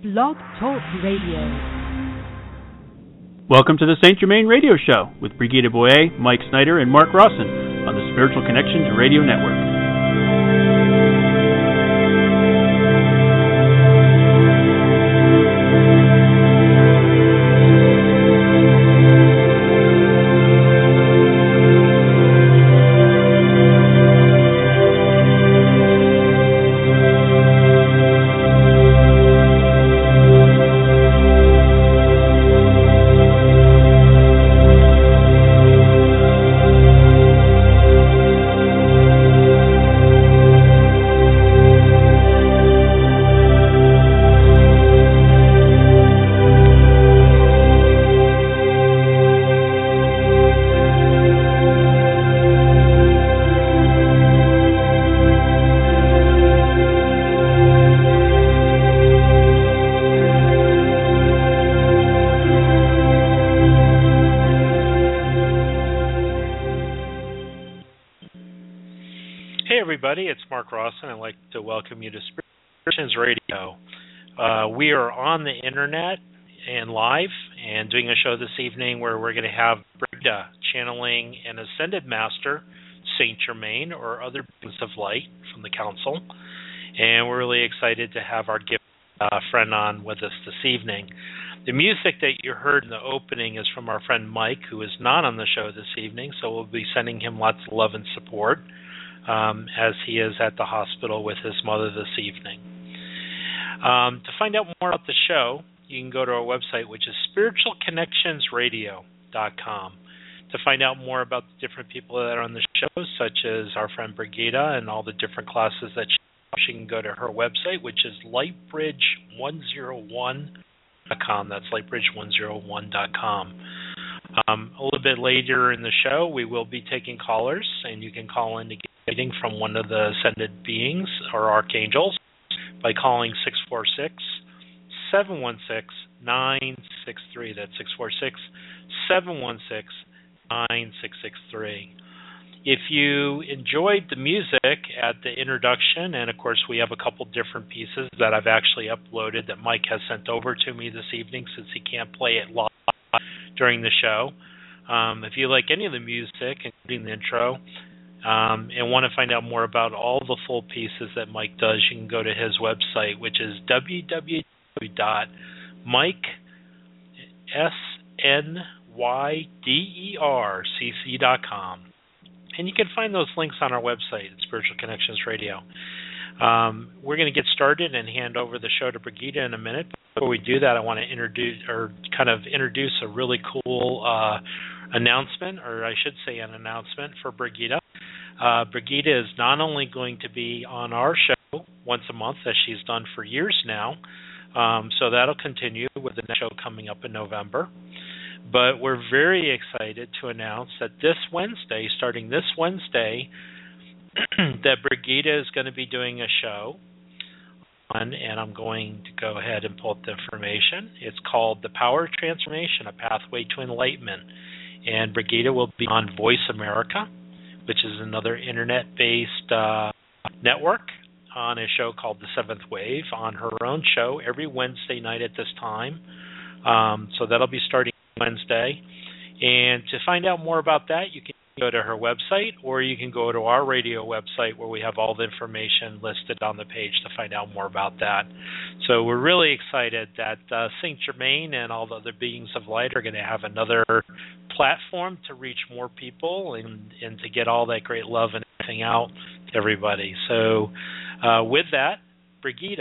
Blog Talk Radio. Welcome to the St. Germain Radio Show with Brigitte Boyer, Mike Snyder, and Mark Rawson on the Spiritual Connections Radio Network. It's Mark Rawson. I'd like to welcome you to Spiritual Radio. We are on the internet and live and doing a show this evening where we're going to have Brigitte channeling an Ascended Master, St. Germain, or other beings of light from the Council. And we're really excited to have our gift friend on with us this evening. The music that you heard in the opening is from our friend Mike, who is not on the show this evening, so we'll be sending him lots of love and support as he is at the hospital with his mother this evening. To find out more about the show, you can go to our website, which is spiritualconnectionsradio.com. To find out more about the different people that are on the show, such as our friend Brigitte and all the different classes that she can go to her website, which is lightbridge101.com. That's lightbridge101.com. A little bit later in the show, we will be taking callers, and you can call in to get a reading from one of the ascended beings or archangels by calling 646-716-9663. That's 646-716-9663. If you enjoyed the music at the introduction, and of course we have a couple different pieces that I've actually uploaded that Mike has sent over to me this evening since he can't play it live during the show. If you like any of the music, including the intro, and want to find out more about all the full pieces that Mike does, you can go to his website, which is www.mikesnydercc.com. And you can find those links on our website at Spiritual Connections Radio. We're going to get started and hand over the show to Brigitte in a minute. Before we do that, I want to introduce a really cool announcement, or I should say an announcement for Brigitte. Brigitte is not only going to be on our show once a month, as she's done for years now, so that'll continue with the next show coming up in November. But we're very excited to announce that starting this Wednesday, that Brigitte is going to be doing a show and I'm going to go ahead and pull up the information. It's called The Power of Transformation, A Pathway to Enlightenment. And Brigitte will be on Voice America, which is another internet-based network, on a show called The Seventh Wave, on her own show every Wednesday night at this time. So that'll be starting Wednesday. And to find out more about that, you can go to her website, or you can go to our radio website where we have all the information listed on the page to find out more about that. So we're really excited that St. Germain and all the other beings of light are going to have another platform to reach more people and to get all that great love and everything out to everybody. So with that, Brigitte.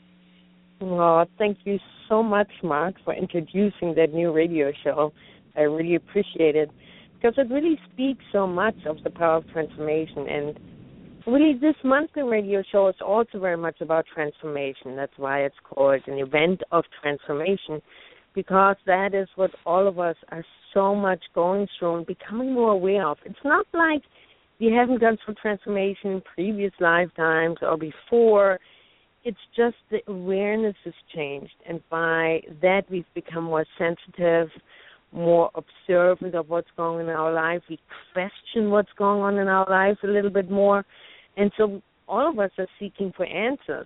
Well, thank you so much, Mark, for introducing that new radio show. I really appreciate it, because it really speaks so much of the power of transformation. And really, this monthly radio show is also very much about transformation. That's why it's called an event of transformation, because that is what all of us are so much going through and becoming more aware of. It's not like we haven't gone through transformation in previous lifetimes or before. It's just the awareness has changed, and by that we've become more sensitive, more observant of what's going on in our life. We question what's going on in our life a little bit more. And so all of us are seeking for answers.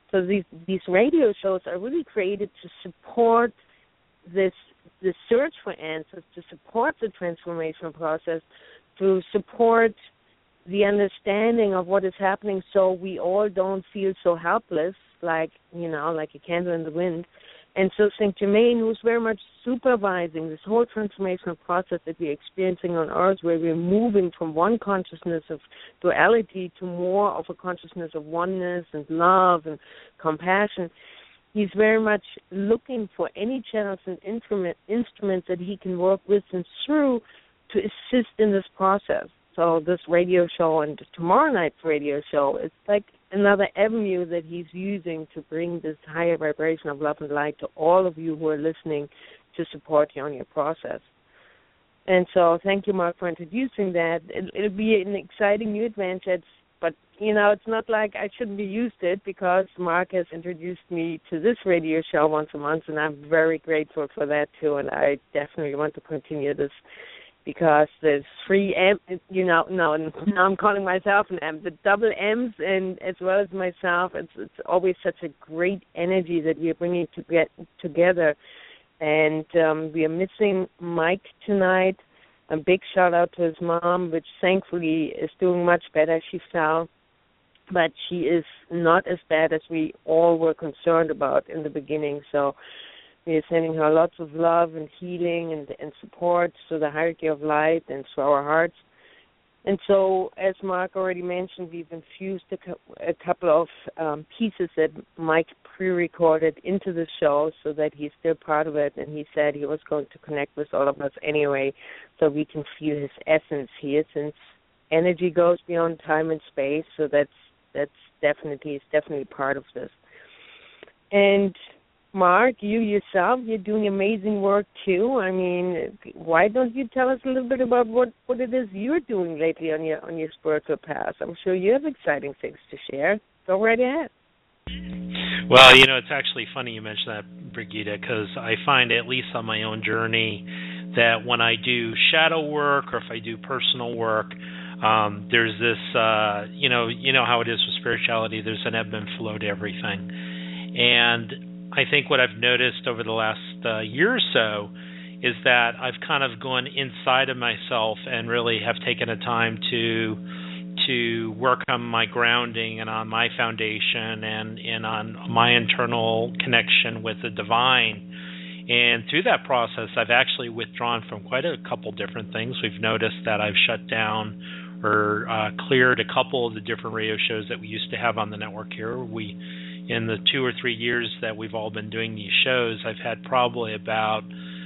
So these radio shows are really created to support the search for answers, to support the transformational process, to support the understanding of what is happening, so we all don't feel so helpless, like a candle in the wind. And so Saint Germain, who's very much supervising this whole transformational process that we're experiencing on Earth, where we're moving from one consciousness of duality to more of a consciousness of oneness and love and compassion, he's very much looking for any channels and instruments that he can work with and through to assist in this process. So this radio show and tomorrow night's radio show is like another avenue that he's using to bring this higher vibration of love and light to all of you who are listening to support you on your process. And so thank you, Mark, for introducing that. It'll be an exciting new adventure, but, it's not like I shouldn't be used to it, because Mark has introduced me to this radio show once a month, and I'm very grateful for that, too, and I definitely want to continue this, because there's 3 M, now I'm calling myself an M, the double M's, and as well as myself, it's always such a great energy that we are bringing together. And we are missing Mike tonight. A big shout out to his mom, which thankfully is doing much better. She fell, but she is not as bad as we all were concerned about in the beginning. So we are sending her lots of love and healing and support through the hierarchy of light and through our hearts. And so, as Mark already mentioned, we've infused a couple of pieces that Mike pre-recorded into the show so that he's still part of it. And he said he was going to connect with all of us anyway so we can feel his essence here, since energy goes beyond time and space. So that's definitely part of this. And Mark, you yourself, you're doing amazing work too. I mean, why don't you tell us a little bit about what it is you're doing lately on your spiritual path? I'm sure you have exciting things to share. Go right ahead. Well, it's actually funny you mentioned that, Brigitte, because I find, at least on my own journey, that when I do shadow work or if I do personal work, there's this, you know how it is with spirituality, there's an ebb and flow to everything. And I think what I've noticed over the last year or so is that I've kind of gone inside of myself and really have taken a time to work on my grounding and on my foundation and on my internal connection with the divine. And through that process, I've actually withdrawn from quite a couple different things. We've noticed that I've shut down or cleared a couple of the different radio shows that we used to have on the network here. In the 2 or 3 years that we've all been doing these shows, I've had probably about,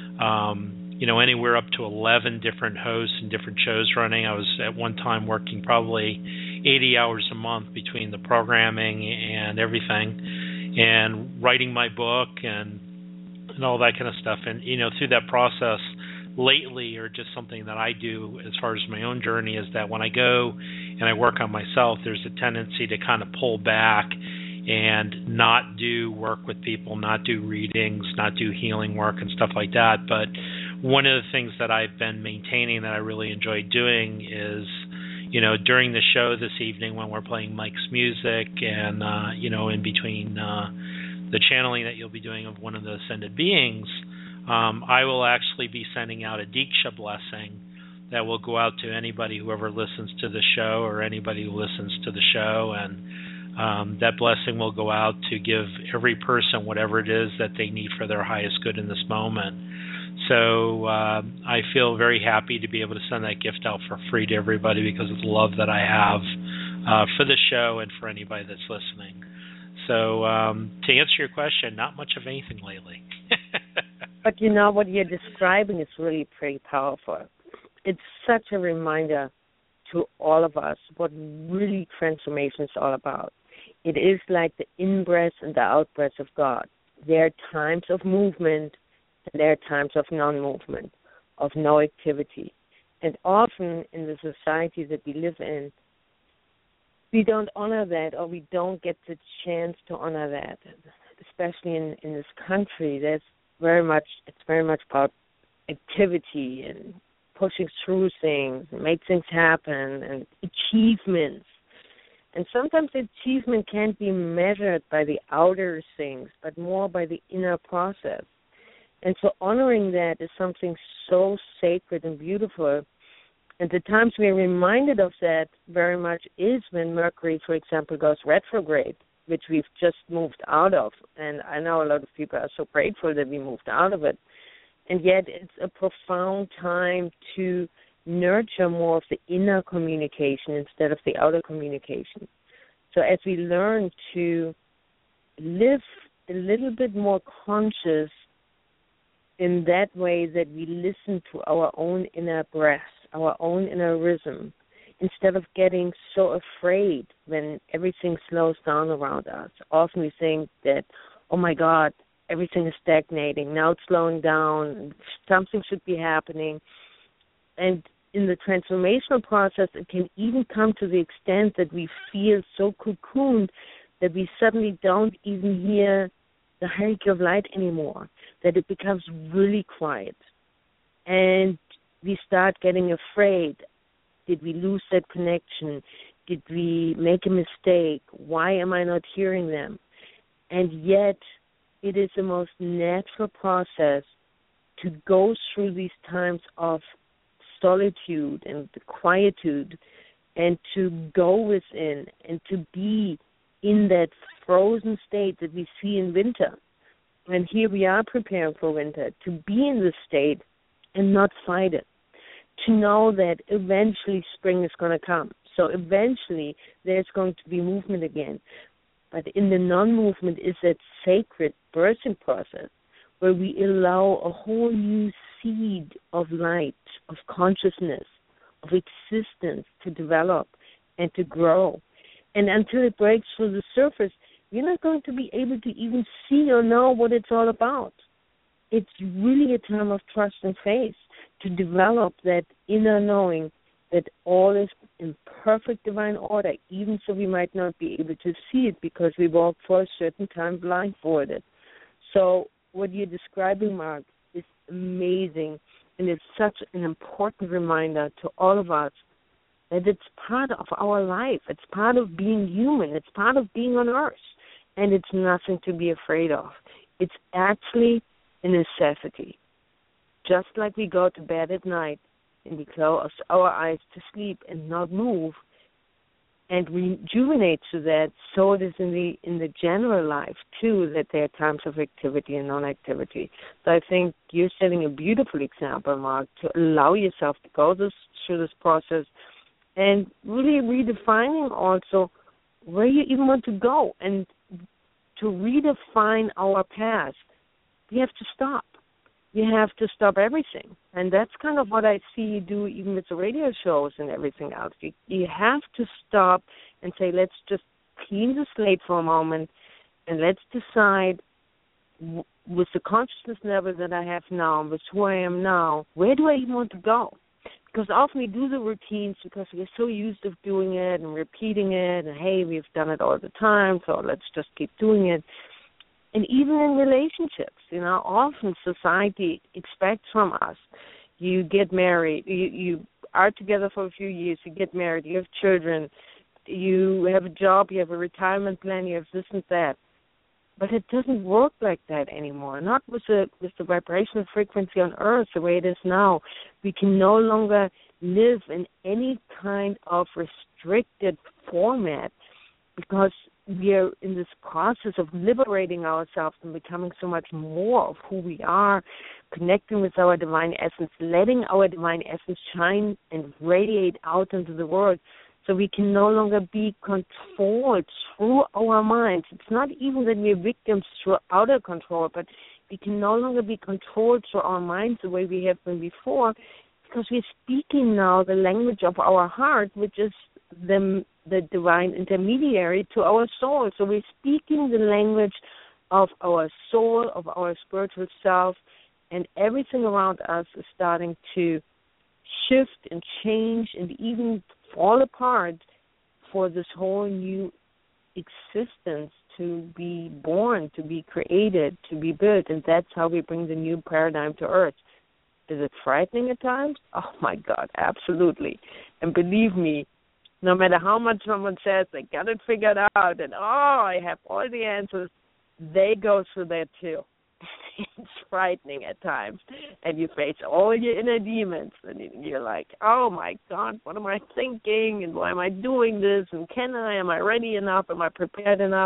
anywhere up to 11 different hosts and different shows running. I was at one time working probably 80 hours a month between the programming and everything, and writing my book and all that kind of stuff. And, through that process lately, or just something that I do as far as my own journey, is that when I go and I work on myself, there's a tendency to kind of pull back and not do work with people, not do readings, not do healing work and stuff like that. But one of the things that I've been maintaining that I really enjoy doing is, during the show this evening when we're playing Mike's music and, in between the channeling that you'll be doing of one of the ascended beings, I will actually be sending out a Diksha blessing that will go out to anybody who ever listens to the show or anybody who listens to the show. And that blessing will go out to give every person whatever it is that they need for their highest good in this moment. So I feel very happy to be able to send that gift out for free to everybody because of the love that I have for the show and for anybody that's listening. So to answer your question, not much of anything lately. But what you're describing is really pretty powerful. It's such a reminder to all of us what really transformation is all about. It is like the in-breath and the out-breath of God. There are times of movement and there are times of non-movement, of no activity. And often in the society that we live in, we don't honor that, or we don't get the chance to honor that. Especially in this country, it's very much about activity and pushing through things and make things happen and achievements. And sometimes achievement can't be measured by the outer things, but more by the inner process. And so honoring that is something so sacred and beautiful. And the times we are reminded of that very much is when Mercury, for example, goes retrograde, which we've just moved out of. And I know a lot of people are so grateful that we moved out of it. And yet it's a profound time to nurture more of the inner communication instead of the outer communication. So as we learn to live a little bit more conscious in that way, that we listen to our own inner breath, our own inner rhythm, instead of getting so afraid when everything slows down around us. Often we think that, oh my God, everything is stagnating, now it's slowing down, something should be happening. And in the transformational process, it can even come to the extent that we feel so cocooned that we suddenly don't even hear the hierarchy of light anymore, that it becomes really quiet. And we start getting afraid. Did we lose that connection? Did we make a mistake? Why am I not hearing them? And yet, it is the most natural process to go through these times of solitude and the quietude, and to go within and to be in that frozen state that we see in winter. And here we are preparing for winter, to be in this state and not fight it, to know that eventually spring is going to come. So eventually there's going to be movement again. But in the non-movement is that sacred birthing process where we allow a whole new seed of light, of consciousness, of existence to develop and to grow. And until it breaks through the surface, we're not going to be able to even see or know what it's all about. It's really a time of trust and faith to develop that inner knowing that all is in perfect divine order, even so we might not be able to see it because we walk for a certain time blindfolded. So what you're describing, Mark, is amazing, and it's such an important reminder to all of us that it's part of our life. It's part of being human. It's part of being on Earth, and it's nothing to be afraid of. It's actually a necessity. Just like we go to bed at night and we close our eyes to sleep and not move and rejuvenate to that, so it is in the general life too, that there are times of activity and non-activity. So I think you're setting a beautiful example, Mark, to allow yourself to go through this process and really redefining also where you even want to go. And to redefine our past, we have to stop. You have to stop everything. And that's kind of what I see you do even with the radio shows and everything else. You have to stop and say, let's just clean the slate for a moment and let's decide with the consciousness level that I have now, with who I am now, where do I even want to go? Because often we do the routines because we're so used to doing it and repeating it, and hey, we've done it all the time, so let's just keep doing it. And even in relationships, often society expects from us, you get married, you are together for a few years, you get married, you have children, you have a job, you have a retirement plan, you have this and that. But it doesn't work like that anymore, not with the vibrational frequency on Earth the way it is now. We can no longer live in any kind of restricted format because we are in this process of liberating ourselves and becoming so much more of who we are, connecting with our divine essence, letting our divine essence shine and radiate out into the world. So we can no longer be controlled through our minds. It's not even that we're victims through outer control, but we can no longer be controlled through our minds the way we have been before, because we're speaking now the language of our heart, which is the divine intermediary to our soul. So we're speaking the language of our soul, of our spiritual self, and everything around us is starting to shift and change and even fall apart for this whole new existence to be born, to be created, to be built. And that's how we bring the new paradigm to Earth. Is it frightening at times? Oh, my God, absolutely. And believe me, No matter how much someone says they got it figured out and, I have all the answers, they go through that too. It's frightening at times. And you face all your inner demons. And you're like, oh, my God, what am I thinking? And why am I doing this? And am I ready enough? Am I prepared enough?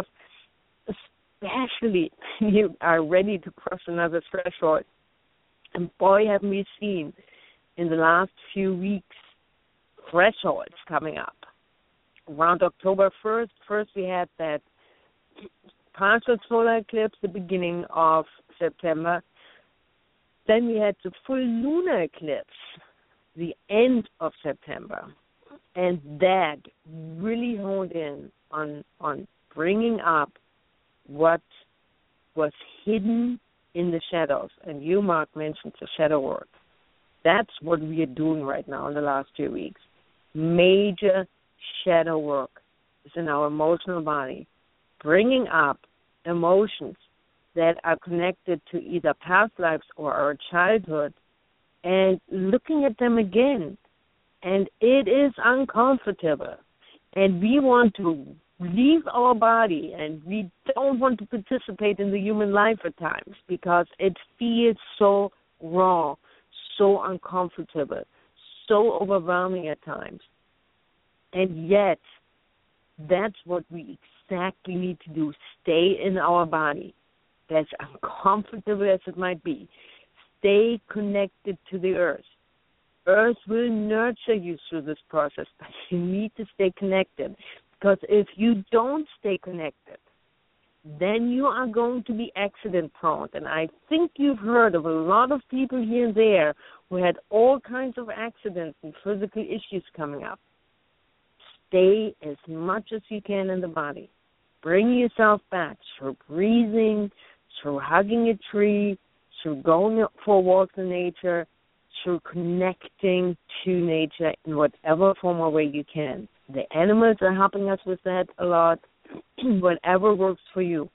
Especially you are ready to cross another threshold. And boy, have we seen in the last few weeks thresholds coming up. Around October 1st, first we had that partial solar eclipse, the beginning of September. Then we had the full lunar eclipse, the end of September. And that really honed in on bringing up what was hidden in the shadows. And you, Mark, mentioned the shadow work. That's what we are doing right now in the last 2 weeks. Major shadow work is in our emotional body, bringing up emotions that are connected to either past lives or our childhood and looking at them again. And it is uncomfortable. And we want to leave our body, and we don't want to participate in the human life at times because it feels so raw, so uncomfortable, so overwhelming at times. And yet, that's what we exactly need to do. Stay in our body, as uncomfortable as it might be. Stay connected to the earth. Earth will nurture you through this process, but you need to stay connected. Because if you don't stay connected, then you are going to be accident prone. And I think you've heard of a lot of people here and there who had all kinds of accidents and physical issues coming up. Stay as much as you can in the body. Bring yourself back through breathing, through hugging a tree, through going for walks in nature, through connecting to nature in whatever form or way you can. The animals are helping us with that a lot, whatever works for you.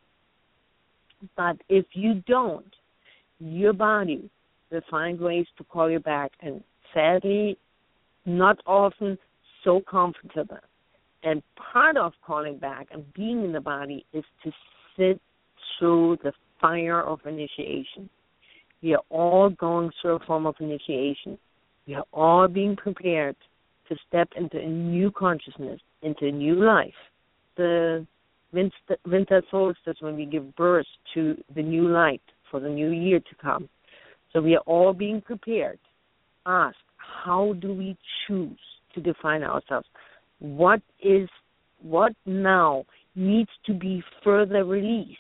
But if you don't, your body will find ways to call you back, and sadly, not often so comfortable. And part of calling back and being in the body is to sit through the fire of initiation. We are all going through a form of initiation. We are all being prepared to step into a new consciousness, into a new life. The winter solstice, when we give birth to the new light for the new year to come. So we are all being prepared. Ask, how do we choose to define ourselves? What now needs to be further released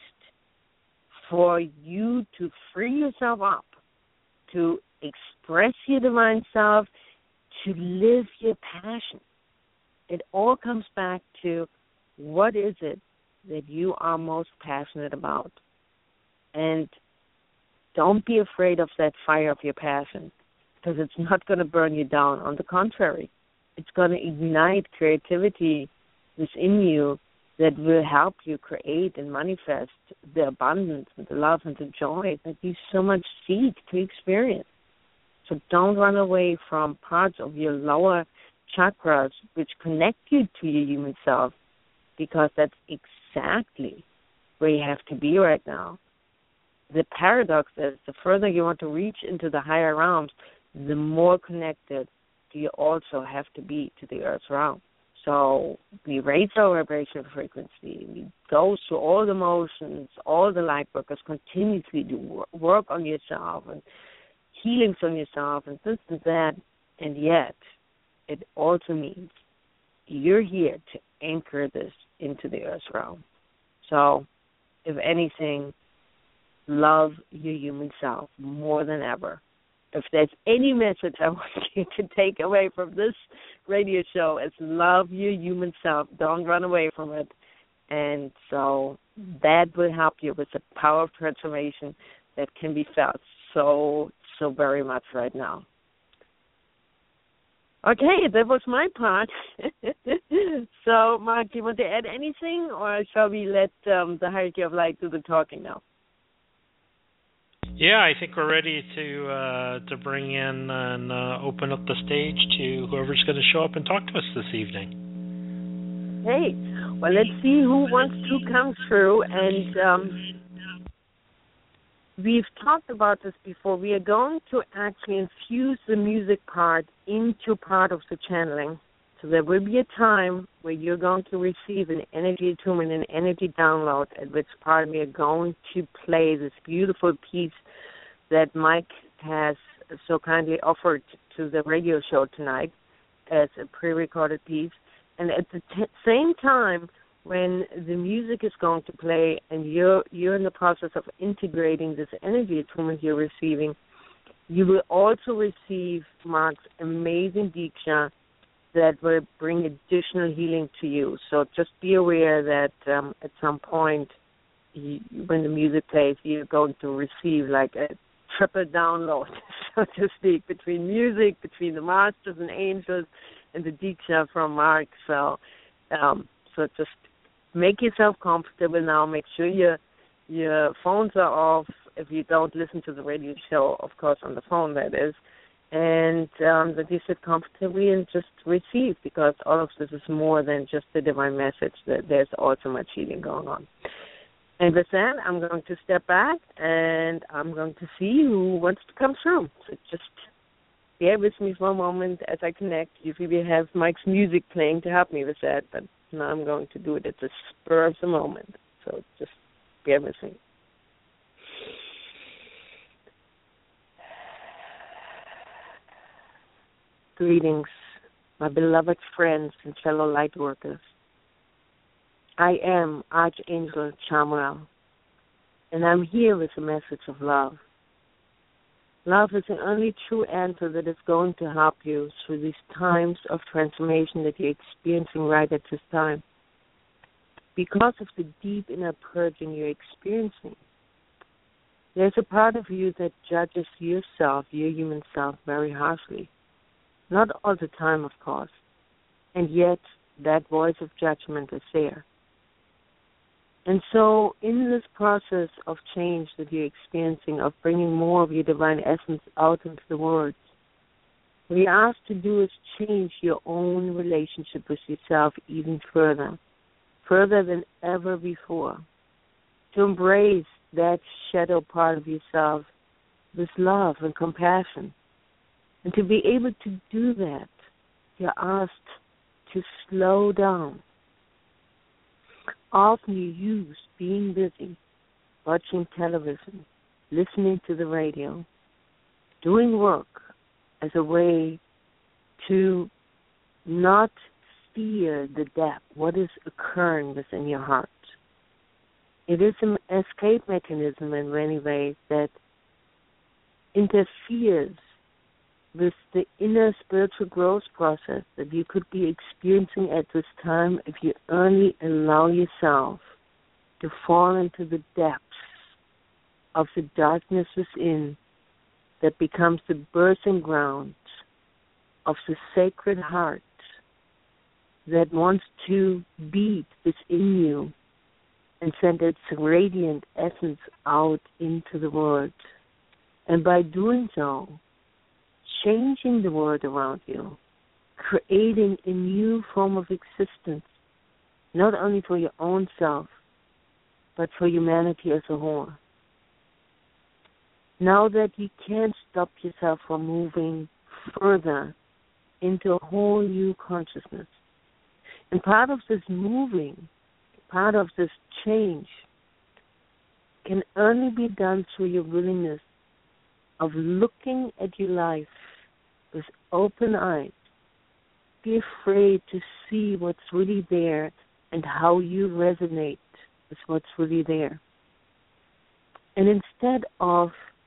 for you to free yourself up, to express your divine self, to live your passion? It all comes back to, what is it that you are most passionate about? And don't be afraid of that fire of your passion, because it's not going to burn you down. On the contrary, it's going to ignite creativity within you that will help you create and manifest the abundance and the love and the joy that you so much seek to experience. So don't run away from parts of your lower chakras which connect you to your human self, because that's exactly where you have to be right now. The paradox is, the further you want to reach into the higher realms, the more connected you also have to be to the earth's realm. So we raise our vibrational frequency. We go through all the motions, all the light workers continuously do work on yourself and healings on yourself and this and that. And yet, it also means you're here to anchor this into the earth's realm. So, if anything, love your human self more than ever. If there's any message I want you to take away from this radio show, it's love your human self. Don't run away from it. And so that will help you with the power of transformation that can be felt so very much right now. Okay, that was my part. So, Mark, do you want to add anything, or shall we let the hierarchy of light do the talking now? Yeah, I think we're ready to bring in and open up the stage to whoever's going to show up and talk to us this evening. Hey, well, let's see who wants to come through. And we've talked about this before. We are going to actually infuse the music part into part of the channeling. So there will be a time where you're going to receive an energy attunement, an energy download, at which part we are going to play this beautiful piece that Mike has so kindly offered to the radio show tonight as a pre-recorded piece. And at the same time, when the music is going to play and you're in the process of integrating this energy attunement you're receiving, you will also receive Mark's amazing Diksha that will bring additional healing to you. So just be aware that at some point when the music plays, you're going to receive like a triple download, so to speak, between music, between the masters and angels, and the Diksha from Mark. So just make yourself comfortable now. Make sure your phones are off if you don't listen to the radio show, of course, on the phone, that is. And that you sit comfortably and just receive, because all of this is more than just the divine message. That there's also much healing going on. And with that, I'm going to step back, and I'm going to see who wants to come through. So just bear with me for a moment as I connect. Usually we have Mike's music playing to help me with that, but now I'm going to do it at the spur of the moment. So just bear with me. Greetings, my beloved friends and fellow light workers. I am Archangel Chamuel, and I'm here with a message of love. Love is the only true answer that is going to help you through these times of transformation that you're experiencing right at this time. Because of the deep inner purging you're experiencing, there's a part of you that judges yourself, your human self, very harshly. Not all the time, of course, and yet that voice of judgment is there. And so in this process of change that you're experiencing, of bringing more of your divine essence out into the world, what you're asked to do is change your own relationship with yourself even further than ever before, to embrace that shadow part of yourself with love and compassion. And to be able to do that, you're asked to slow down. Often you use being busy, watching television, listening to the radio, doing work as a way to not fear the depth, what is occurring within your heart. It is an escape mechanism in many ways that interferes with the inner spiritual growth process that you could be experiencing at this time if you only allow yourself to fall into the depths of the darkness within that becomes the birthing ground of the sacred heart that wants to beat within you and send its radiant essence out into the world. And by doing so, changing the world around you, creating a new form of existence, not only for your own self, but for humanity as a whole. Now that you can't stop yourself from moving further into a whole new consciousness. And part of this moving, part of this change, can only be done through your willingness of looking at your life with open eyes. Be afraid to see what's really there and how you resonate with what's really there. And instead of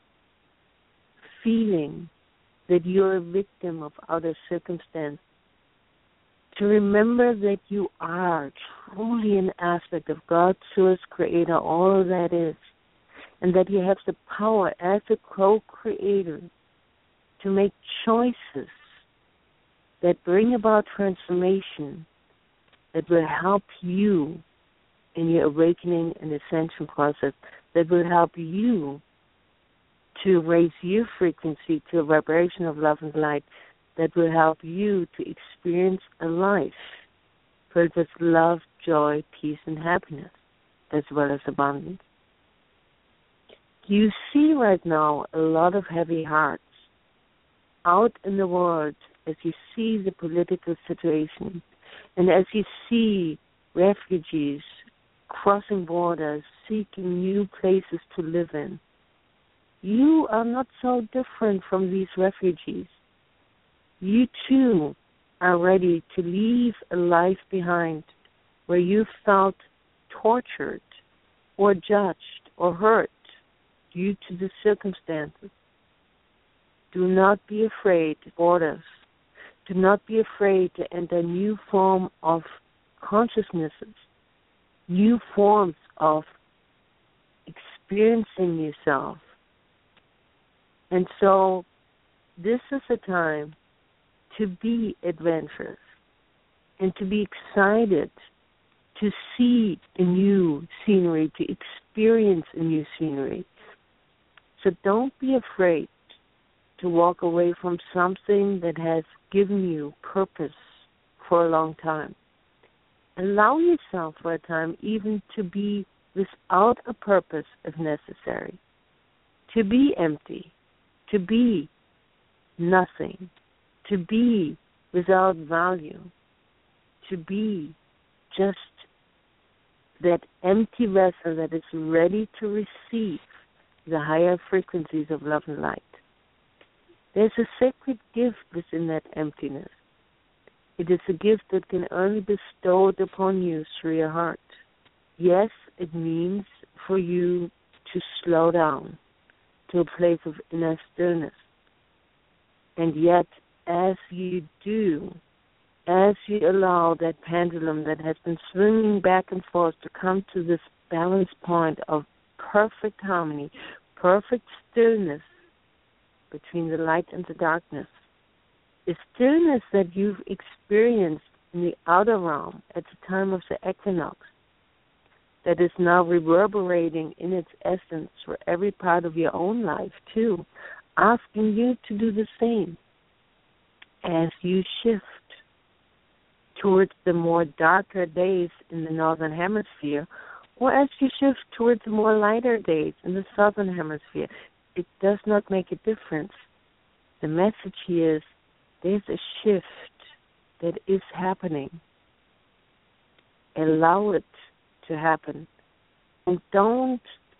feeling that you're a victim of outer circumstance, to remember that you are truly an aspect of God's source creator, all that is, and that you have the power as a co-creator to make choices that bring about transformation that will help you in your awakening and ascension process, that will help you to raise your frequency to a vibration of love and light, that will help you to experience a life filled with love, joy, peace, and happiness, as well as abundance. You see right now a lot of heavy hearts out in the world as you see the political situation and as you see refugees crossing borders, seeking new places to live in. You are not so different from these refugees. You too are ready to leave a life behind where you felt tortured or judged or hurt due to the circumstances. Do not be afraid of borders. Do not be afraid to enter new form of consciousnesses, new forms of experiencing yourself. And so this is a time to be adventurous and to be excited to see a new scenery, to experience a new scenery. So don't be afraid to walk away from something that has given you purpose for a long time. Allow yourself for a time even to be without a purpose if necessary, to be empty, to be nothing, to be without value, to be just that empty vessel that is ready to receive the higher frequencies of love and light. There's a sacred gift within that emptiness. It is a gift that can only be bestowed upon you through your heart. Yes, it means for you to slow down to a place of inner stillness. And yet, as you do, as you allow that pendulum that has been swinging back and forth to come to this balance point of perfect harmony, perfect stillness between the light and the darkness, the stillness that you've experienced in the outer realm at the time of the equinox, that is now reverberating in its essence for every part of your own life too, asking you to do the same as you shift towards the more darker days in the northern hemisphere, or as you shift towards the more lighter days in the southern hemisphere. It does not make a difference. The message here is there's a shift that is happening. Allow it to happen. And don't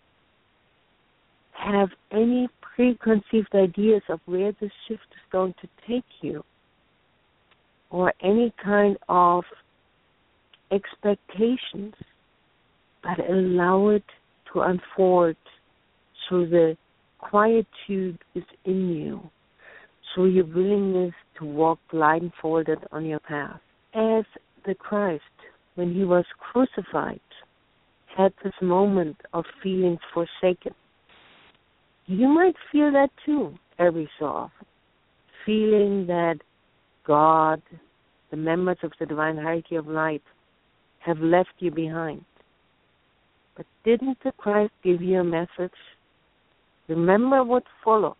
have any preconceived ideas of where this shift is going to take you, or any kind of expectations, but allow it to unfold through the quietude within you, through your willingness to walk blindfolded on your path. As the Christ, when he was crucified, had this moment of feeling forsaken. You might feel that too every so often, feeling that God, the members of the divine hierarchy of light, have left you behind. But didn't the Christ give you a message? Remember what followed.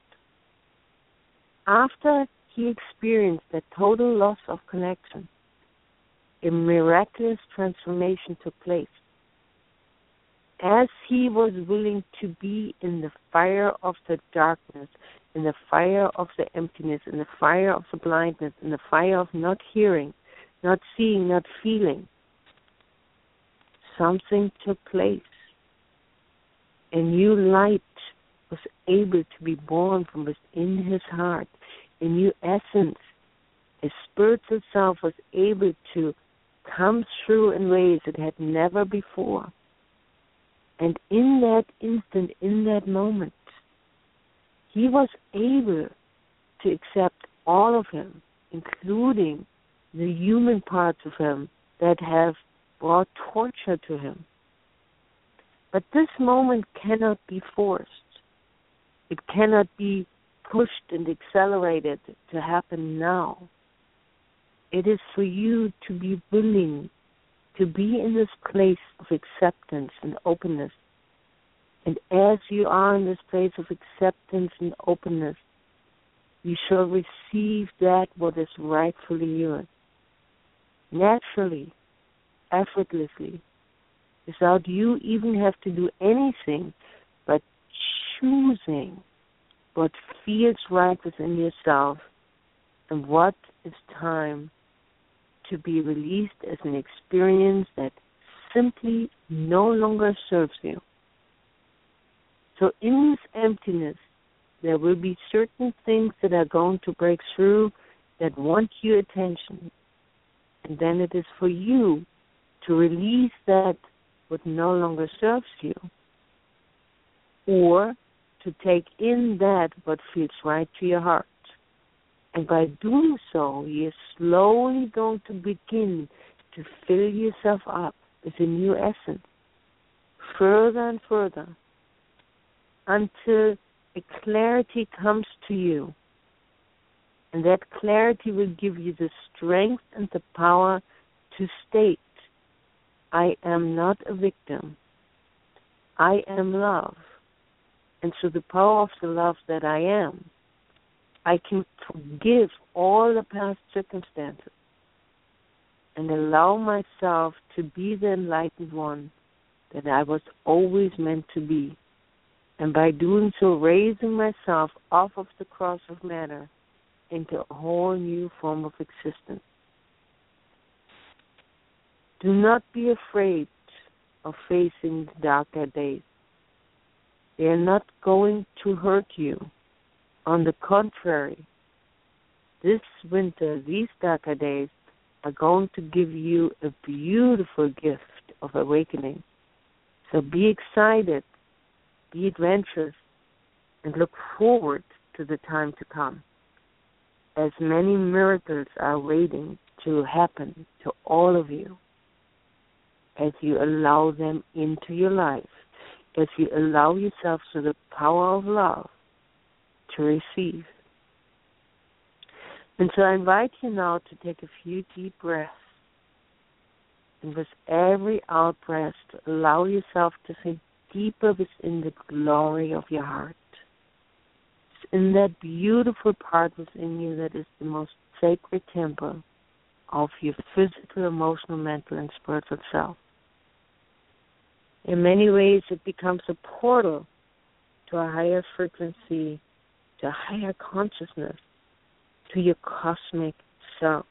After he experienced that total loss of connection, a miraculous transformation took place. As he was willing to be in the fire of the darkness, in the fire of the emptiness, in the fire of the blindness, in the fire of not hearing, not seeing, not feeling, something took place. A new light was able to be born from within his heart. A new essence, his spiritual self, was able to come through in ways it had never before. And in that instant, in that moment, he was able to accept all of him, including the human parts of him that have brought torture to him. But this moment cannot be forced. It cannot be pushed and accelerated to happen now. It is for you to be willing to be in this place of acceptance and openness. And as you are in this place of acceptance and openness, you shall receive that what is rightfully yours. Naturally, effortlessly, without you even have to do anything but choosing what feels right within yourself and what is time to be released as an experience that simply no longer serves you. So in this emptiness, there will be certain things that are going to break through that want your attention. And then it is for you to release that what no longer serves you, or to take in that what feels right to your heart. And by doing so, you're slowly going to begin to fill yourself up with a new essence, further and further, until a clarity comes to you. And that clarity will give you the strength and the power to state, I am not a victim. I am love. And through the power of the love that I am, I can forgive all the past circumstances and allow myself to be the enlightened one that I was always meant to be. And by doing so, raising myself off of the cross of matter into a whole new form of existence. Do not be afraid of facing the darker days. They are not going to hurt you. On the contrary, this winter, these darker days are going to give you a beautiful gift of awakening. So be excited, be adventurous, and look forward to the time to come, as many miracles are waiting to happen to all of you as you allow them into your life, as you allow yourself through the power of love to receive. And so I invite you now to take a few deep breaths, and with every out-breath, allow yourself to sink deeper within the glory of your heart. It's in that beautiful part within you that is the most sacred temple of your physical, emotional, mental, and spiritual self. In many ways, it becomes a portal to a higher frequency, to a higher consciousness, to your cosmic self.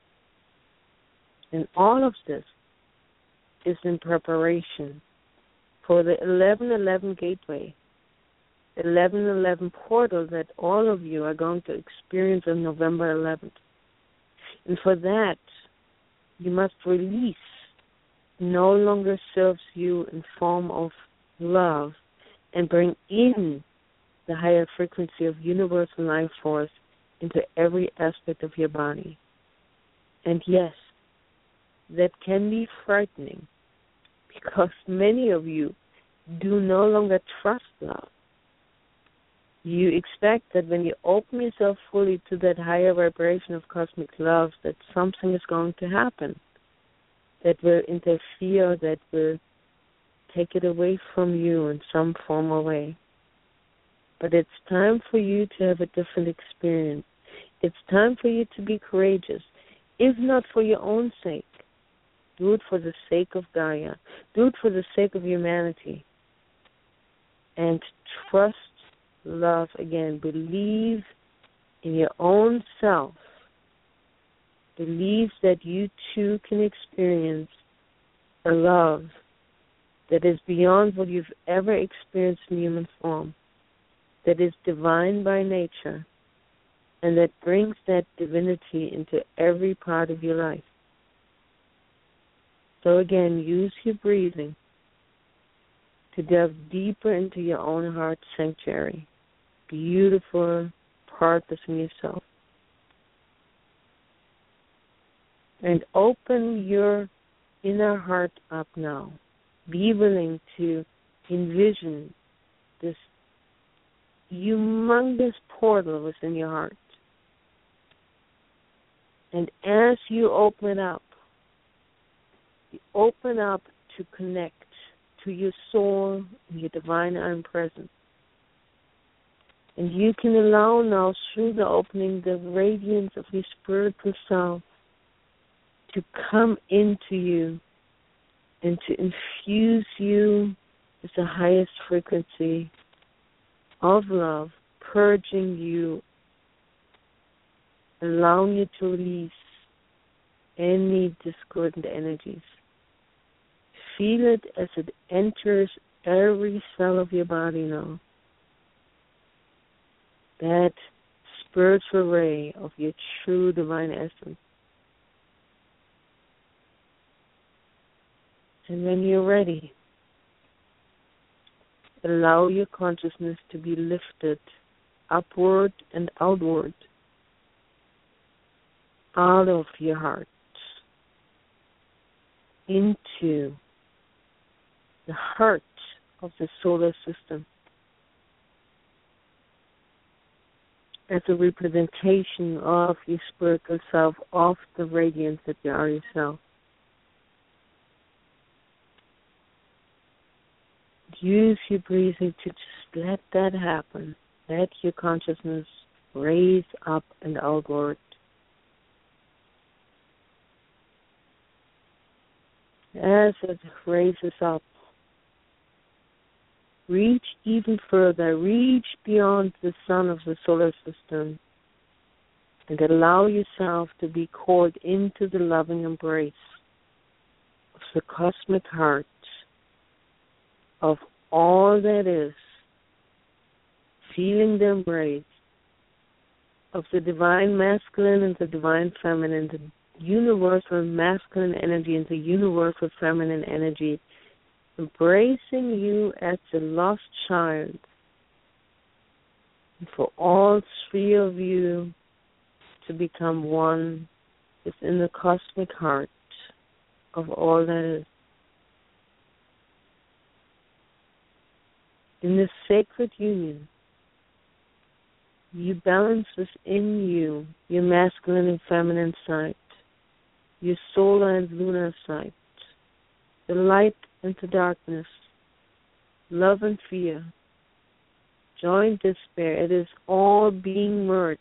And all of this is in preparation for the 1111 gateway, 1111 portal that all of you are going to experience on November 11th. And for that, you must release no longer serves you in form of love and bring in the higher frequency of universal life force into every aspect of your body. And yes, that can be frightening because many of you do no longer trust love. You expect that when you open yourself fully to that higher vibration of cosmic love, that something is going to happen that will interfere, that will take it away from you in some form or way. But it's time for you to have a different experience. It's time for you to be courageous, if not for your own sake. Do it for the sake of Gaia. Do it for the sake of humanity. And trust love again. Believe in your own self. Believe that you too can experience a love that is beyond what you've ever experienced in human form, that is divine by nature, and that brings that divinity into every part of your life. So again, use your breathing to delve deeper into your own heart sanctuary, beautiful part within yourself. And open your inner heart up now. Be willing to envision this humongous portal within your heart. And as you open it up, you open up to connect to your soul and your divine I Am presence. And you can allow now, through the opening, the radiance of your spiritual self to come into you and to infuse you with the highest frequency of love, purging you, allowing you to release any discordant energies. Feel it as it enters every cell of your body now. That spiritual ray of your true divine essence. And when you're ready, allow your consciousness to be lifted upward and outward out of your heart into the heart of the solar system as a representation of your spiritual self, of the radiance that you are yourself. Use your breathing to just let that happen. Let your consciousness raise up and outward. As it raises up, reach even further, reach beyond the sun of the solar system, and allow yourself to be called into the loving embrace of the cosmic heart of all that is, feeling the embrace of the divine masculine and the divine feminine, the universal masculine energy and the universal feminine energy, embracing you as a lost child, and for all three of you to become one within the cosmic heart of all that is. In this sacred union, you balance within you your masculine and feminine side, your solar and lunar side, the light and the darkness, love and fear, joy and despair. It is all being merged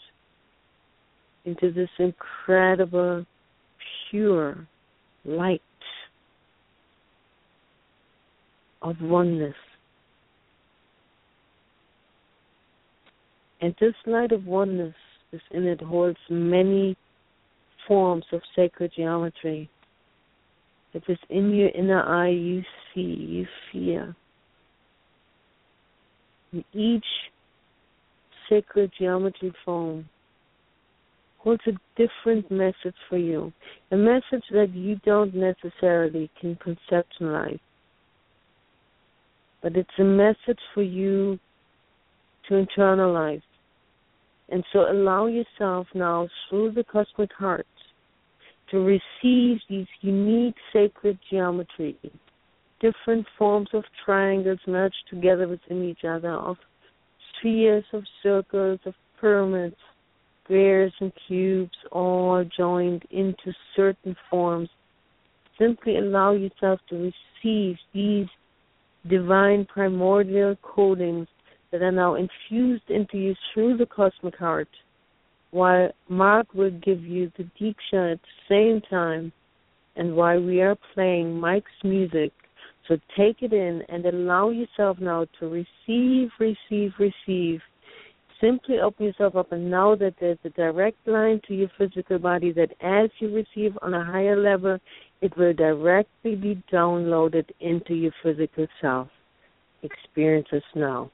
into this incredible, pure light of oneness. And this light of oneness within it holds many forms of sacred geometry. If it's in your inner eye, you see, you feel. And each sacred geometry form holds a different message for you, a message that you don't necessarily can conceptualize. But it's a message for you to internalize. And so allow yourself now through the cosmic heart to receive these unique sacred geometry, different forms of triangles merged together within each other, of spheres, of circles, of pyramids, squares and cubes, all joined into certain forms. Simply allow yourself to receive these divine primordial codings that are now infused into you through the cosmic heart, while Mark will give you the Diksha at the same time, and while we are playing Mike's music. So take it in and allow yourself now to receive. Simply open yourself up, and know that there's a direct line to your physical body, that as you receive on a higher level, it will directly be downloaded into your physical self. Experience this now.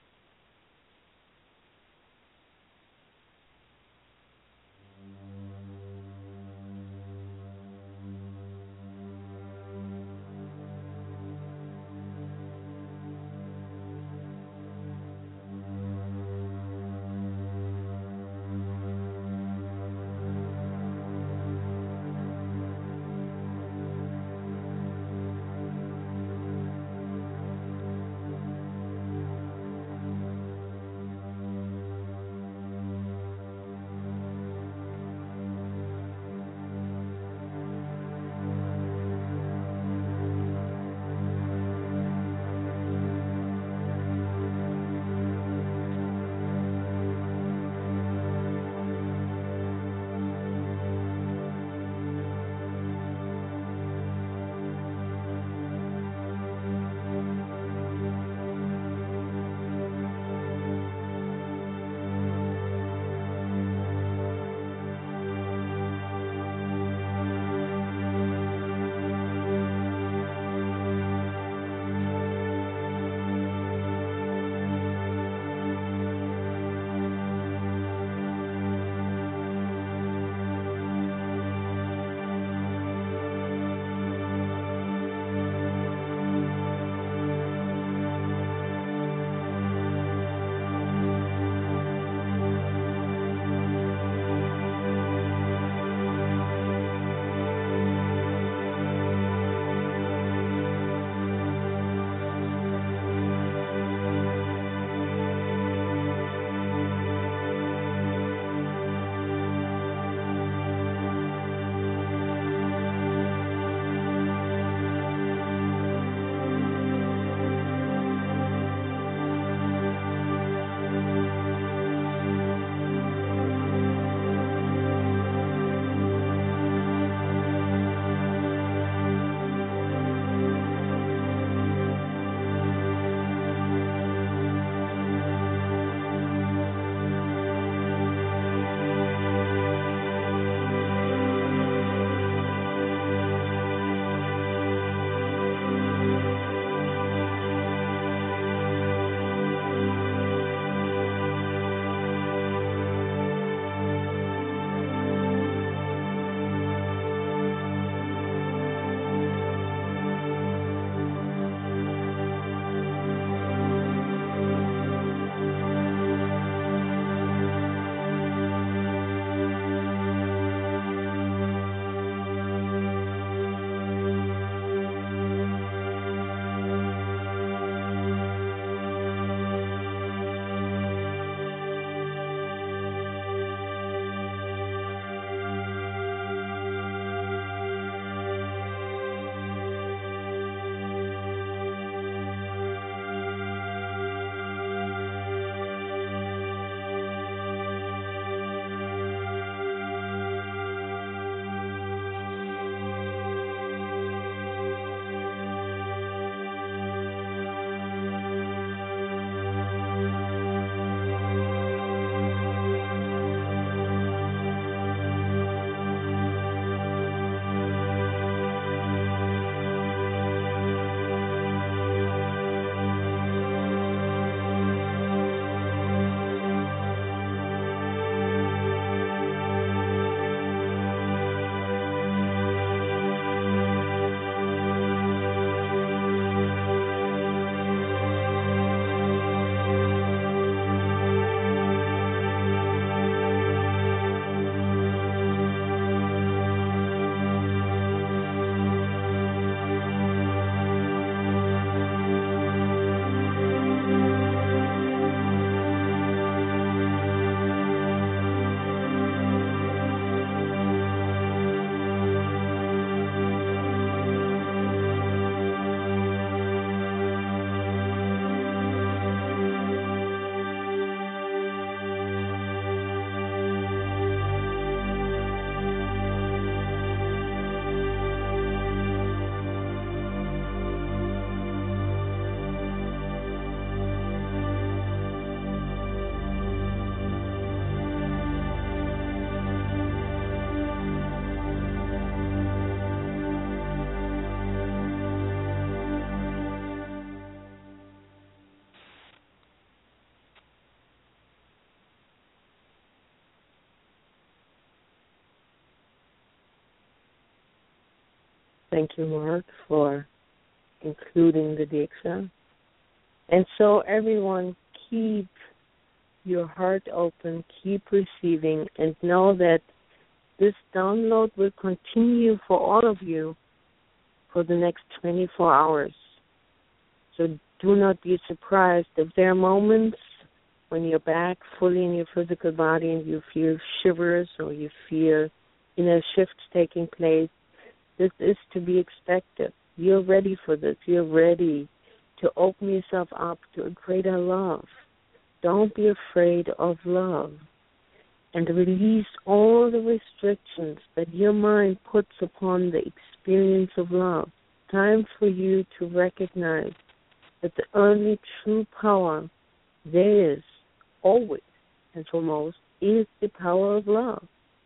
Thank you, Mark, for including the Diksha. And so everyone, keep your heart open, keep receiving, and know that this download will continue for all of you for the next 24 hours. So do not be surprised if there are moments when you're back fully in your physical body and you feel shivers or you feel inner shifts taking place. This is to be expected. You're ready for this. You're ready to open yourself up to a greater love. Don't be afraid of love. And release all the restrictions that your mind puts upon the experience of love. Time for you to recognize that the only true power there is, always and foremost, is the power of love.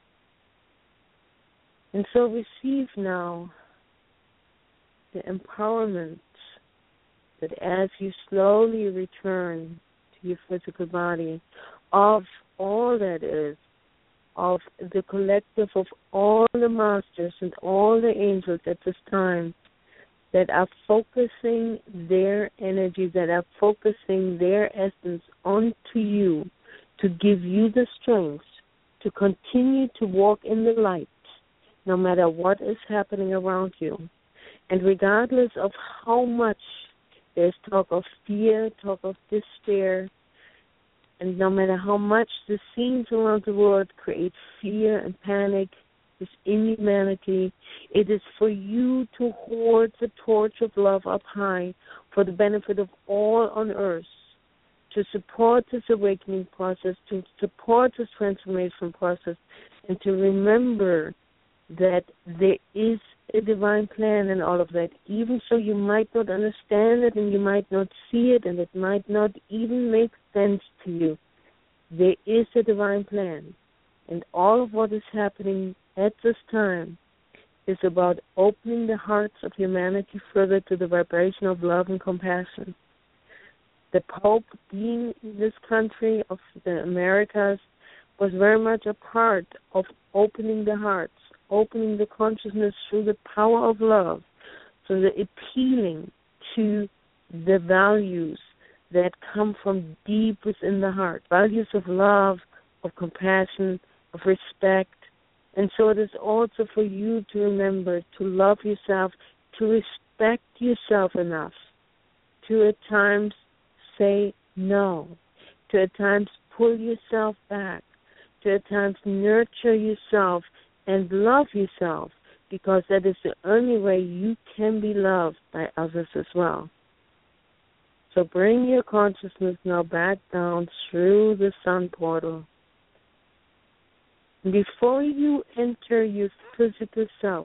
And so receive now the empowerment that as you slowly return to your physical body, of all that is, of the collective of all the masters and all the angels at this time that are focusing their energy, that are focusing their essence onto you to give you the strength to continue to walk in the light no matter what is happening around you. And regardless of how much there's talk of fear, talk of despair, and no matter how much the scenes around the world create fear and panic, this inhumanity, it is for you to hold the torch of love up high for the benefit of all on earth, to support this awakening process, to support this transformation process, and to remember that there is a divine plan in all of that, even so you might not understand it and you might not see it and it might not even make sense to you. There is a divine plan, and all of what is happening at this time is about opening the hearts of humanity further to the vibration of love and compassion. The Pope, being in this country of the Americas, was very much a part of opening the hearts, opening the consciousness through the power of love, so the appealing to the values that come from deep within the heart, values of love, of compassion, of respect. And so it is also for you to remember to love yourself, to respect yourself enough, to at times say no, to at times pull yourself back, to at times nurture yourself and love yourself, because that is the only way you can be loved by others as well. So bring your consciousness now back down through the sun portal. Before you enter your physical self,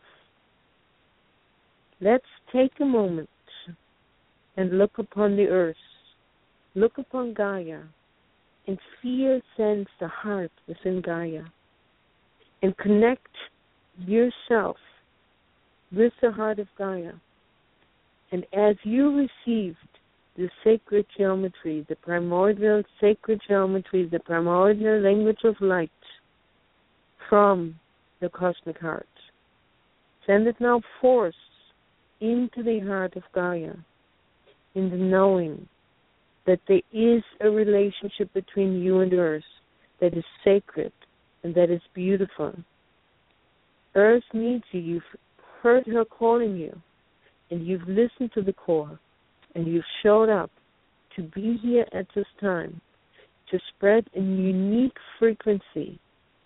let's take a moment and look upon the earth, look upon Gaia, and feel, sense the heart within Gaia, and connect yourself with the heart of Gaia. And as you received the sacred geometry, the primordial sacred geometry, the primordial language of light from the cosmic heart, send it now forth into the heart of Gaia, in the knowing that there is a relationship between you and Earth that is sacred and that is beautiful. Earth needs you. You've heard her calling you, and you've listened to the call, and you've showed up to be here at this time to spread a unique frequency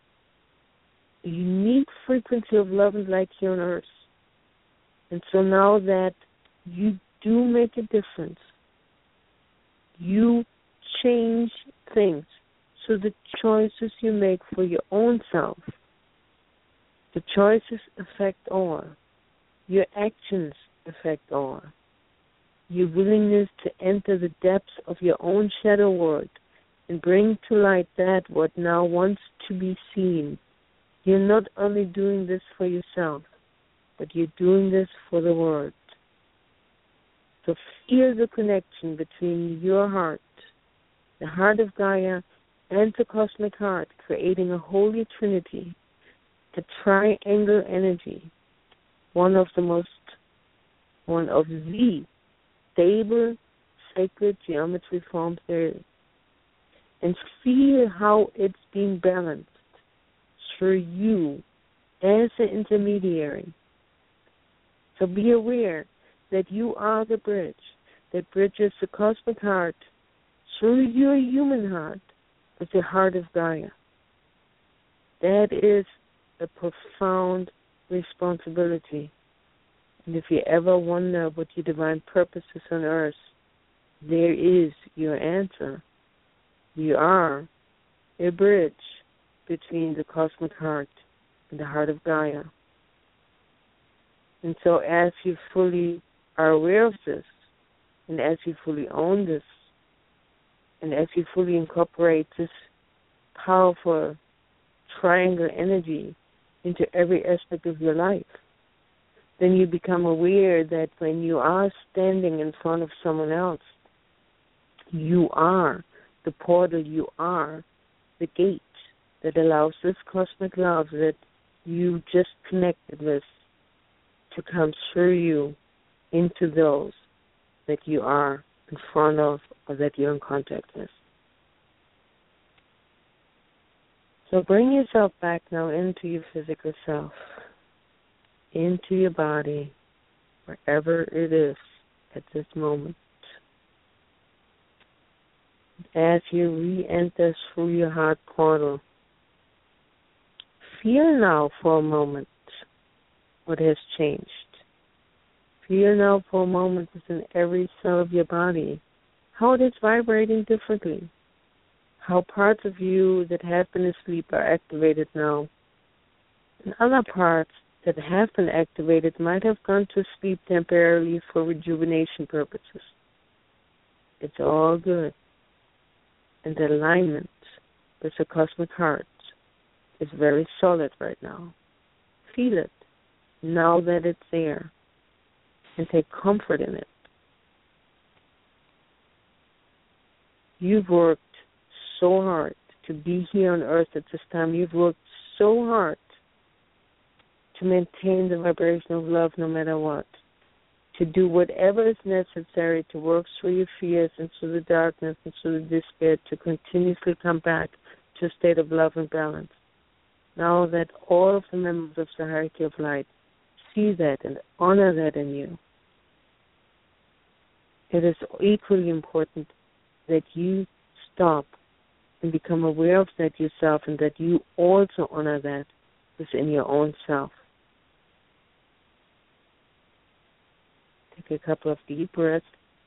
of love and light here on Earth. And so now that you do make a difference, you change things. So the choices you make for your own self, the choices affect all. Your actions affect all. Your willingness to enter the depths of your own shadow world and bring to light that what now wants to be seen. You're not only doing this for yourself, but you're doing this for the world. So feel the connection between your heart, the heart of Gaia, and the cosmic heart, creating a holy trinity, a triangle energy, one of the most one of the stable sacred geometry forms there is. And feel how it's being balanced through you as an intermediary. So be aware that you are the bridge that bridges the cosmic heart through your human heart with the heart of Gaia. That is a profound responsibility. And if you ever wonder what your divine purpose is on earth, there is your answer. You are a bridge between the cosmic heart and the heart of Gaia. And so as you fully are aware of this, and as you fully own this, and as you fully incorporate this powerful triangle energy into every aspect of your life, then you become aware that when you are standing in front of someone else, you are the portal, you are the gate that allows this cosmic love that you just connected with to come through you into those that you are in front of or that you're in contact with. So bring yourself back now into your physical self, into your body, wherever it is at this moment. As you re-enter through your heart portal, feel now for a moment what has changed. Feel now for a moment within every cell of your body how it is vibrating differently, how parts of you that have been asleep are activated now, and other parts that have been activated might have gone to sleep temporarily for rejuvenation purposes. It's all good. And the alignment with the cosmic heart is very solid right now. Feel it, now that it's there, and take comfort in it. You've worked so hard to be here on earth at this time. You've worked so hard to maintain the vibration of love no matter what, to do whatever is necessary to work through your fears and through the darkness and through the despair to continuously come back to a state of love and balance. Now that all of the members of the hierarchy of light see that and honor that in you, it is equally important that you stop and become aware of that yourself and that you also honor that within your own self. Take a couple of deep breaths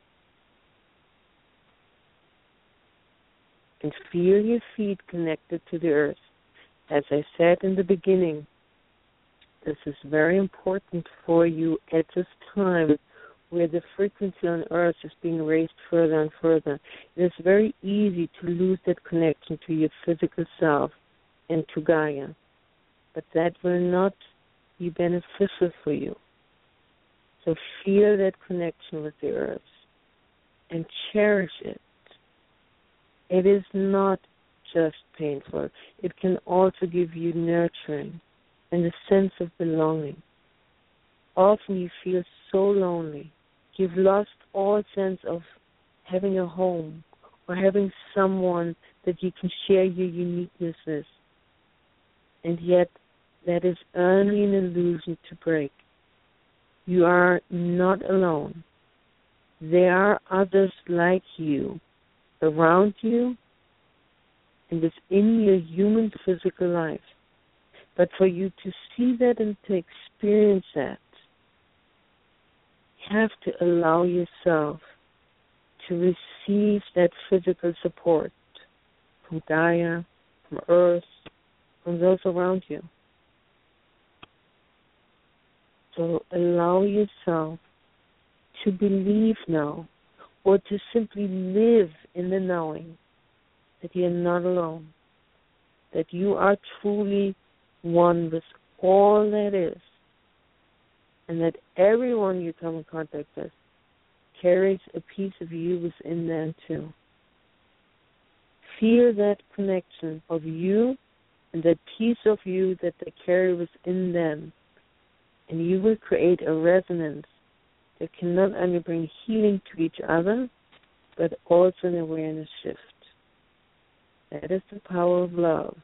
and feel your feet connected to the earth. As I said in the beginning, this is very important for you at this time where the frequency on earth is being raised further and further. It is very easy to lose that connection to your physical self and to Gaia, but that will not be beneficial for you. So feel that connection with the earth and cherish it. It is not just painful. It can also give you nurturing and a sense of belonging. Often you feel so lonely. You've lost all sense of having a home or having someone that you can share your uniqueness with. And yet that is only an illusion to break. You are not alone. There are others like you around you and within your human physical life. But for you to see that and to experience that, you have to allow yourself to receive that physical support from Gaia, from Earth, from those around you. So allow yourself to believe now, or to simply live in the knowing that you're not alone, that you are truly one with all that is, and that everyone you come in contact with carries a piece of you within them too. Feel that connection of you and that piece of you that they carry within them, and you will create a resonance that can not only bring healing to each other, but also an awareness shift. That is the power of love.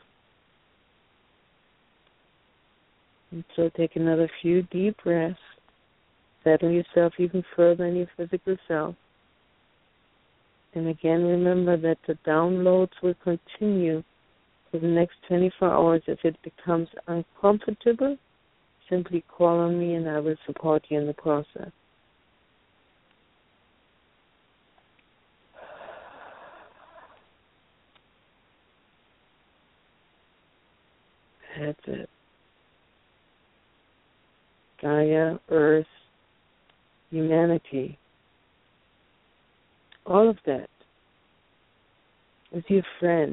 And so take another few deep breaths. Settle yourself even further in your physical self. And again, remember that the downloads will continue for the next 24 hours. If it becomes uncomfortable, simply call on me and I will support you in the process. That's it. Gaia, Earth, humanity, all of that is your friend.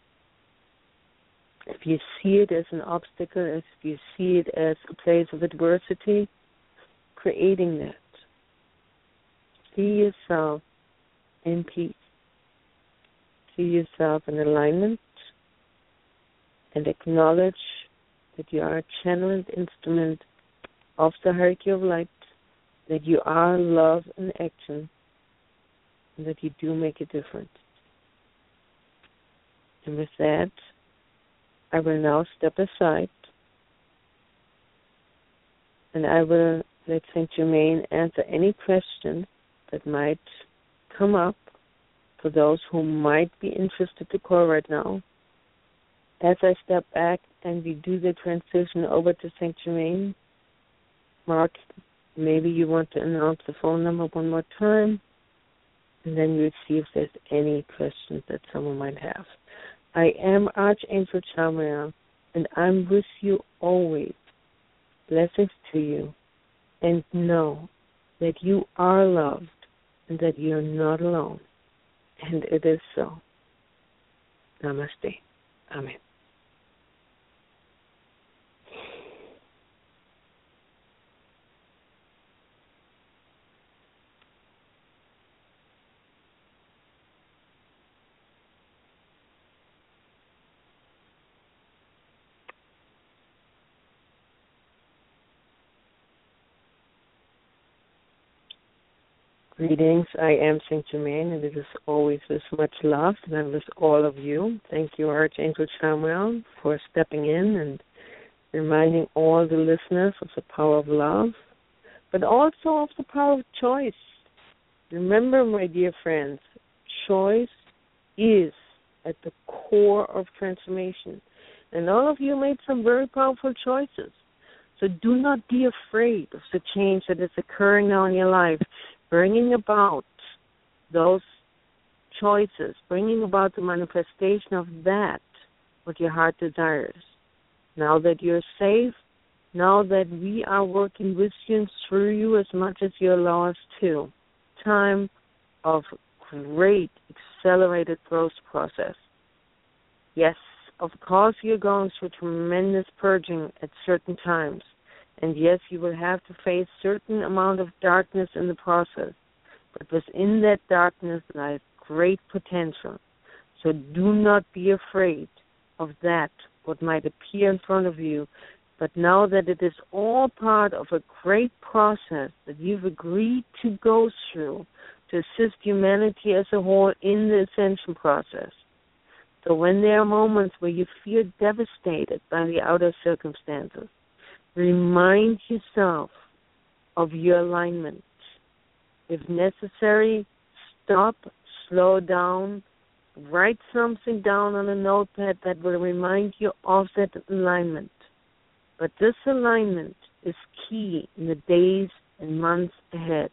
If you see it as an obstacle, if you see it as a place of adversity, creating that. See yourself in peace. See yourself in alignment and acknowledge that you are a channeled instrument of the hierarchy of light, that you are love in action, and that you do make a difference. And with that, I will now step aside, and I will let Saint Germain answer any questions that might come up for those who might be interested to call right now. As I step back and we do the transition over to Saint Germain, Mark, maybe you want to announce the phone number one more time, and then we'll see if there's any questions that someone might have. I am Archangel Chamuel, and I'm with you always. Blessings to you, and know that you are loved and that you're not alone. And it is so. Namaste. Amen. Greetings, I am Saint Germain, and it is always with much love, and I'm with all of you. Thank you, Archangel Chamuel, for stepping in and reminding all the listeners of the power of love, but also of the power of choice. Remember, my dear friends, choice is at the core of transformation, and all of you made some very powerful choices. So do not be afraid of the change that is occurring now in your life, bringing about those choices, bringing about the manifestation of that, what your heart desires. Now that you're safe, now that we are working with you and through you as much as you allow us to, time of great accelerated growth process. Yes, of course you're going through tremendous purging at certain times. And yes, you will have to face certain amount of darkness in the process. But within that darkness lies great potential. So do not be afraid of that, what might appear in front of you. But know that it is all part of a great process that you've agreed to go through to assist humanity as a whole in the ascension process. So when there are moments where you feel devastated by the outer circumstances, remind yourself of your alignment. If necessary, stop, slow down, write something down on a notepad that will remind you of that alignment. But this alignment is key in the days and months ahead.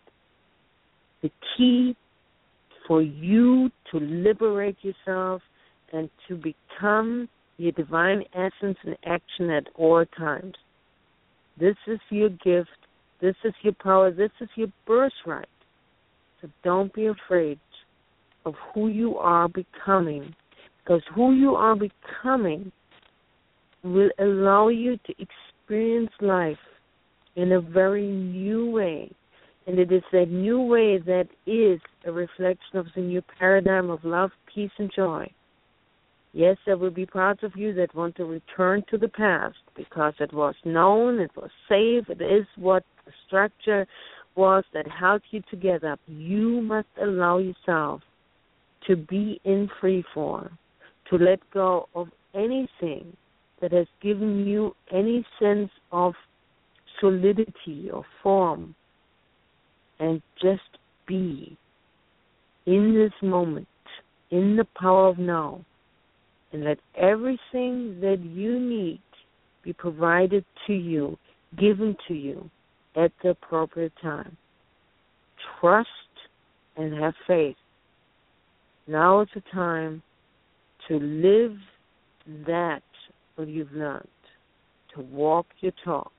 The key for you to liberate yourself and to become your divine essence in action at all times. This is your gift. This is your power. This is your birthright. So don't be afraid of who you are becoming, because who you are becoming will allow you to experience life in a very new way. And it is that new way that is a reflection of the new paradigm of love, peace, and joy. Yes, there will be parts of you that want to return to the past because it was known, it was safe, it is what the structure was that held you together, you must allow yourself to be in free fall, to let go of anything that has given you any sense of solidity or form, and just be in this moment, in the power of now, and let everything that you need be provided to you, given to you at the appropriate time. Trust and have faith. Now is the time to live that what you've learned, to walk your talk.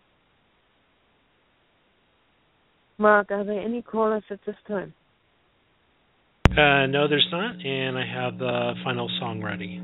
Mark, are there any callers at this time? No, there's not, and I have the final song ready.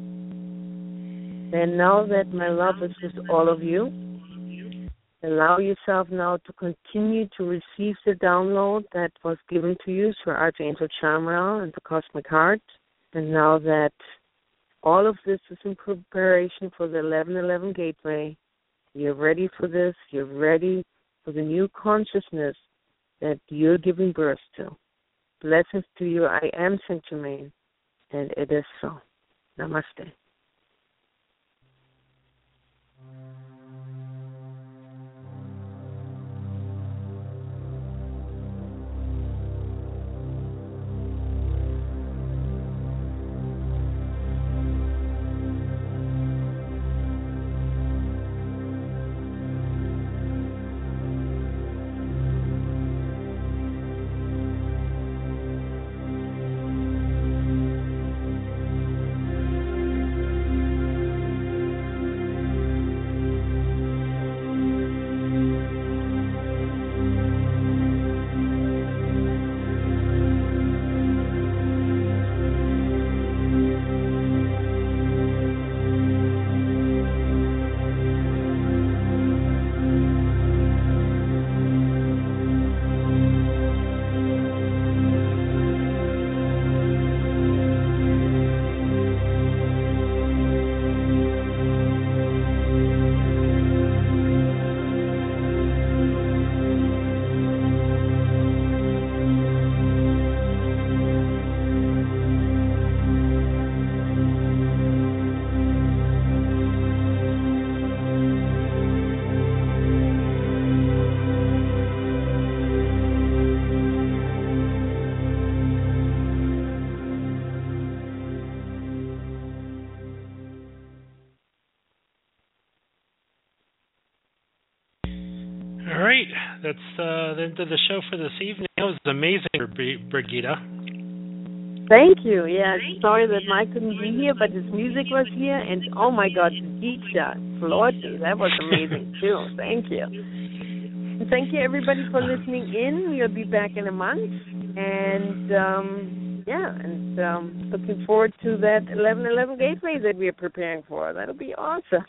Then now that my love is with all of you, allow yourself now to continue to receive the download that was given to you through Archangel Chamuel and the Cosmic Heart. And now that all of this is in preparation for the 1111 Gateway, you're ready for this, you're ready for the new consciousness that you're giving birth to. Blessings to you. I am Saint Germain, and it is so. Namaste. That's the end of the show for this evening. That was amazing, Brigitte. Thank you. Yeah, sorry that Mike couldn't be here, but his music was here, and oh my God, the deep shot, Lordy, that was amazing too. Thank you. And thank you everybody for listening in. We'll be back in a month, and looking forward to that 1111 Gateway that we are preparing for. That'll be awesome.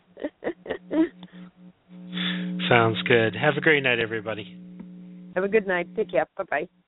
Sounds good. Have a great night, everybody. Have a good night. Take care. Bye-bye.